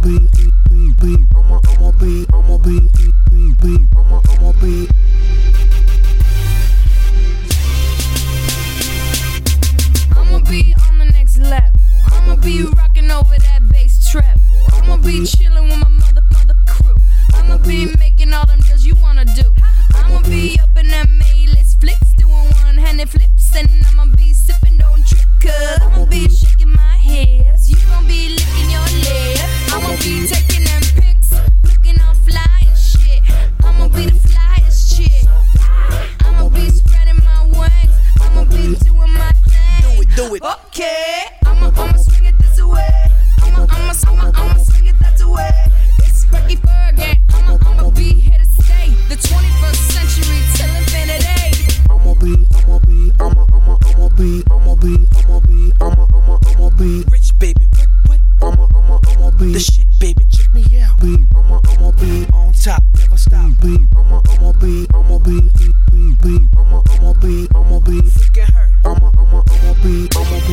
be on the next level. I'ma be rocking over that bass treble. I'ma be chilling with my mother crew. I'ma be making all them deals you wanna do. I'ma be up in them A-list flicks, doing one-handed flips, and I'ma be sipping, don't trip, cause I'ma be shaking my hips. You gon' be licking your lips. I'ma be taking them pics, looking all fly and shit. I'ma be the flyest chick. I'ma be spreading my wings. I'ma be doing my thing. Do it. Okay, I'ma swing it this way. I'ma swing it that way. It's Frankie Fergie. I'ma be here to stay. The 21st century till infinity. I'ma be Rich baby, what? I'ma be The shit baby, check me out. I'ma be On top, never stop. I'ma be Freaking hurt. I'ma be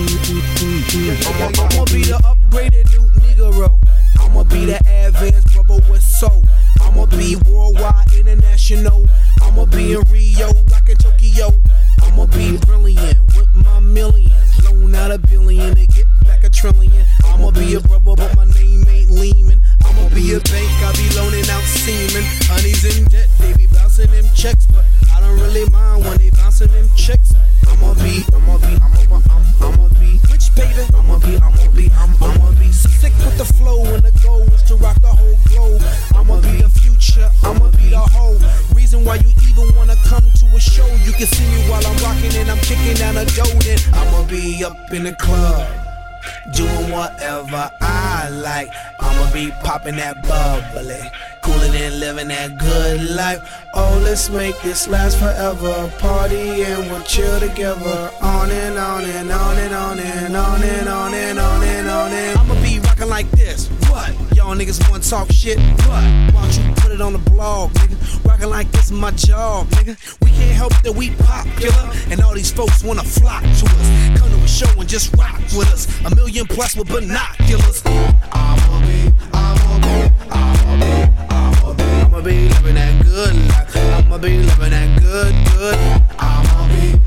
the upgraded new Negro. I'ma be the advanced brother with soul. I'ma be worldwide, international. I'ma be in Rio, rockin' Tokyo. I'ma be brilliant with my millions. Loan out $1 billion to get back $1 trillion. I'ma be a brother, but my name ain't Lehman. I'ma be a bank, I be loaning out semen. Honey's in debt, they be bouncing them checks, but I don't really mind when they bouncing them checks. I'ma be rich, baby. I'ma be sick with the flow, and the goal is to rock the whole globe. I'ma be the future, I'ma be the whole reason why you even wanna come to a show. You can see me while I'm rocking and I'm kicking down a dough. Then I'ma be up in the club, doing whatever I like. I'ma be popping that bubbly, cooling and living that good life. Oh, let's make this last forever. Party and we'll chill together. On and on and on and on and on and on and on and on and I'ma be rocking like this. What? Y'all niggas wanna talk shit? What? Why don't you put it on the blog, nigga? Rocking like this is my job, nigga. We can't help that we popular, and all these folks wanna flock to us. Come to a show and just rock with us. 1 million plus with binoculars. I'ma be living that good life. I'ma be living that good. I'ma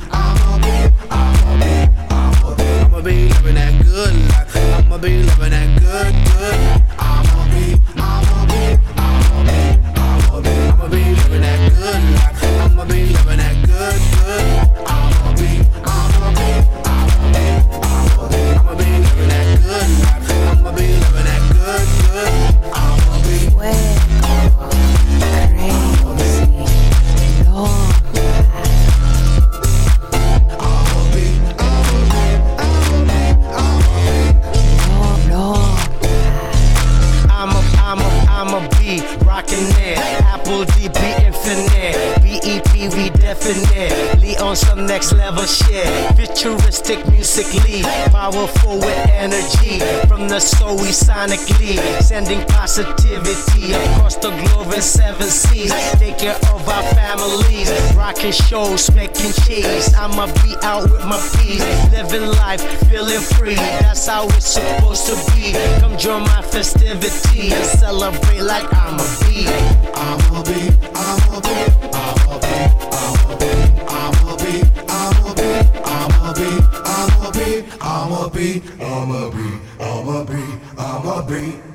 be living that good life. I'ma be living that good. I'ma be living that good life. I'ma be living that good. I'ma be living that good life. I'ma be living that good. I'ma be I'ma be rockin' it. Apple DB infinite. BEP we definitely on some next level shit. Futuristic musically, powerful with energy. From the soul we sonically sending positivity across the globe in 7 seas. Take care of our families, rocking shows, making cheese. I'ma be out with my peace, living life, feeling free. That's how it's supposed to be. Come join my festivity and celebrate like I'ma be. I'ma be. I'ma be.